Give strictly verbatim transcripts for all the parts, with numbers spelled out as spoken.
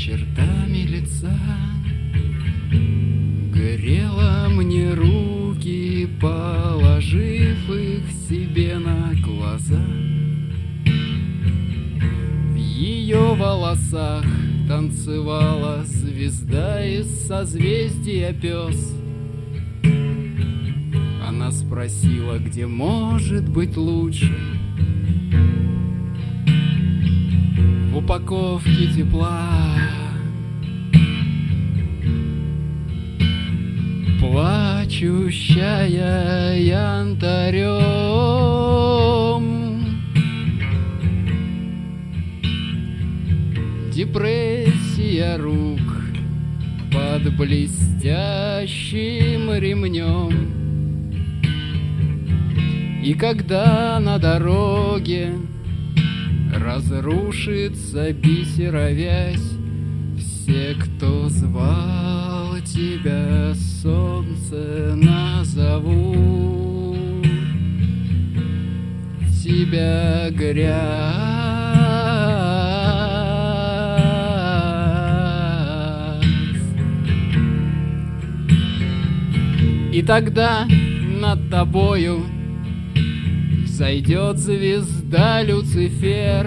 чертами лица, грела мне руки, положив их себе на глаза. В ее волосах танцевала звезда из созвездия пес. Она спросила, где может быть лучше, в упаковке тепла. Плачущая янтарем, депрессия рук под блестящим ремнем. И когда на дороге разрушится бисеровязь, все, кто звал тебя, солнце, назовут тебя грязь. И тогда над тобою зайдет звезда Люцифер,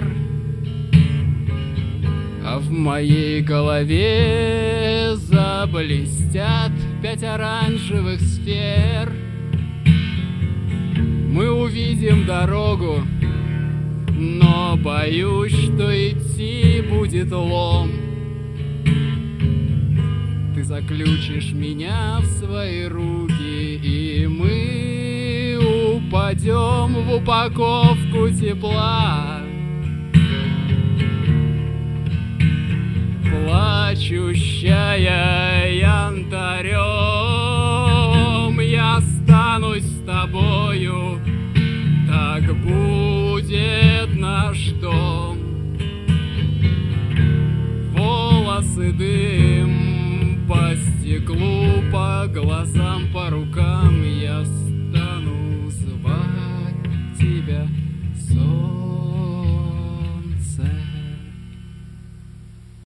а в моей голове заблестят пять оранжевых сфер. Мы увидим дорогу, но боюсь, что идти будет лом. Ты заключишь меня в свои руки, и мы упадем в упаковку тепла. Плачущая янтарем, я останусь с тобою, так будет наш дом. Волосы дым, по стеклу, по глазам, по